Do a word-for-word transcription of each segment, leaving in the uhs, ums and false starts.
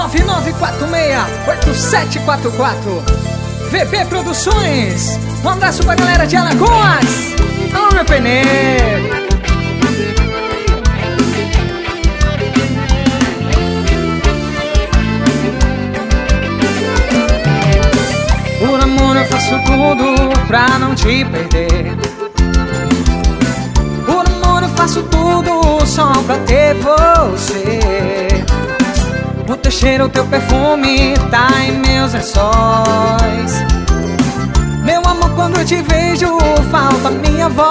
nove nove quatro seis oito sete quatro quatro. V B Produções. Um abraço pra galera de Alagoas. Alô, meu peneiro. Por amor eu faço tudo pra não te perder. Por amor eu faço tudo só pra ter você. O teu cheiro, o teu perfume tá em meus lençóis. Meu amor, quando eu te vejo, falta minha voz.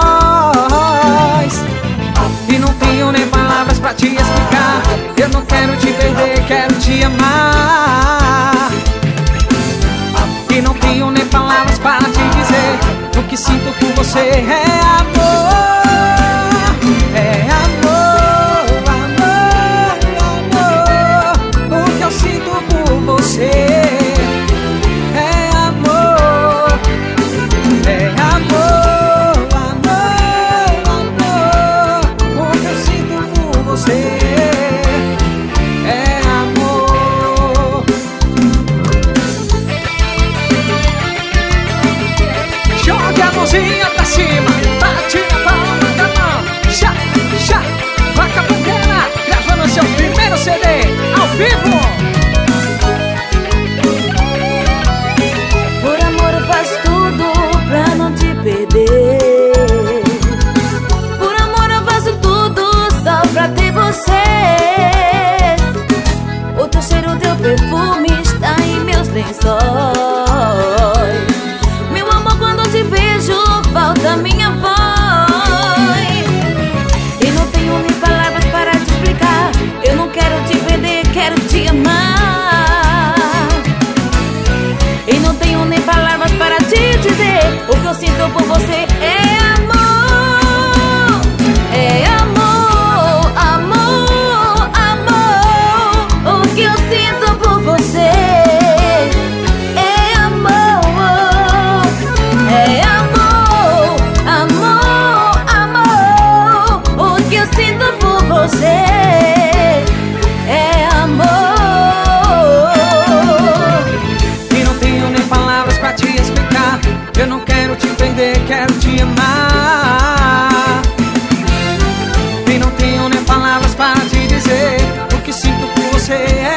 E não tenho nem palavras pra te explicar. Eu não quero te perder, quero te amar. E não tenho nem palavras para te dizer. O que sinto por você é amor. É amor, amor, amor. O que eu sinto por você é amor. É amor, amor, amor. O que eu sinto por você é amor. Jogue a mãozinha pra cima, bate na palma da mão. Já, já, Vaca Bandeira, gravando seu primeiro C D ao vivo. Por amor eu faço tudo pra não te perder. Por amor eu faço tudo só pra ter você. O teu cheiro, o teu perfume está em meus lençóis. Meu amor, quando te vejo, falta minha voz. E não tenho nem palavras para te explicar. Eu não quero te perder, quero te amar. E não tenho nem palavras para te dizer. O que eu sinto por você é amor. É amor, amor, amor. O que eu sinto por você é amor. É amor, amor, amor. O que eu sinto por você é amor. E não tenho nem palavras pra te explicar. Eu não quero te perder, quero te amar. E não tenho nem palavras pra te dizer. O que sinto por você é